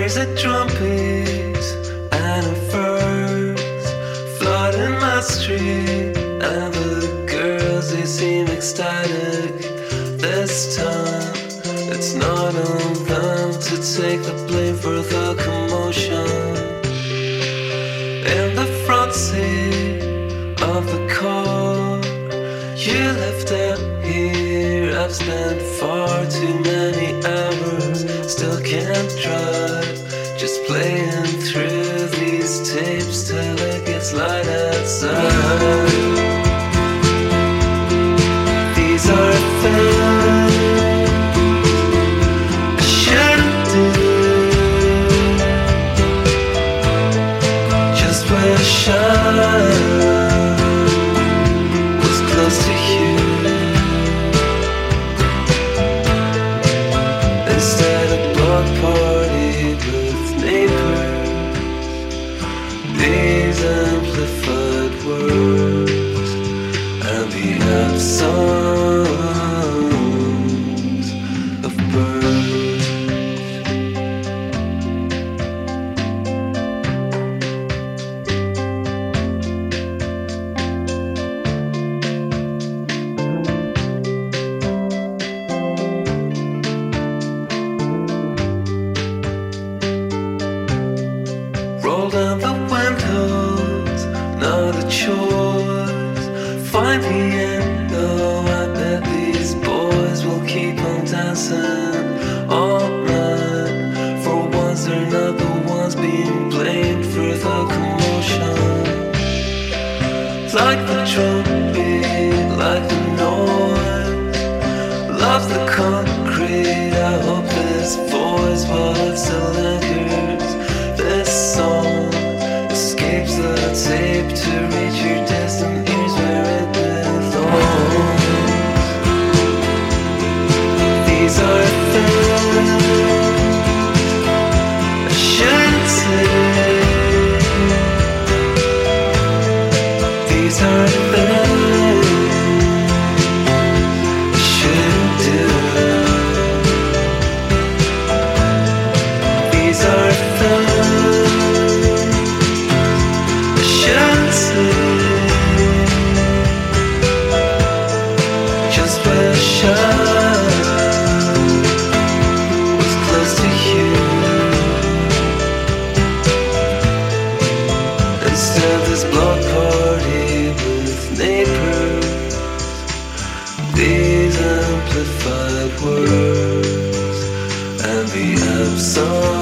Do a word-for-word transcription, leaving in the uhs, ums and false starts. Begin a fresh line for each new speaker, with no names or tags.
There's a drum piece and a verse flooding my street, and the girls, they seem ecstatic. This time it's not on them to take the blame for the commotion. In the front seat of the car you left out here, I've spent far too many hours, still can't drive, just playing through these tapes till it gets light outside. These are things I shouldn't do, just wish I was close to you. Instead of block party with neighbors, these amplified words and the songs of birds. Roll down the windows, not a choice. Find the end, though I bet these boys will keep on dancing all night. For once they're not the ones being blamed for the commotion. Like the drum beat, like the noise, love the concrete. I hope this voice, while it still lingers, this song escapes the tape to reach your distant ears where it belongs. These are things I shouldn't say. These are things I shouldn't do. These are things I shouldn't say. Just wish I was close to you. Instead of this block party with neighbors, these amplified words and the absence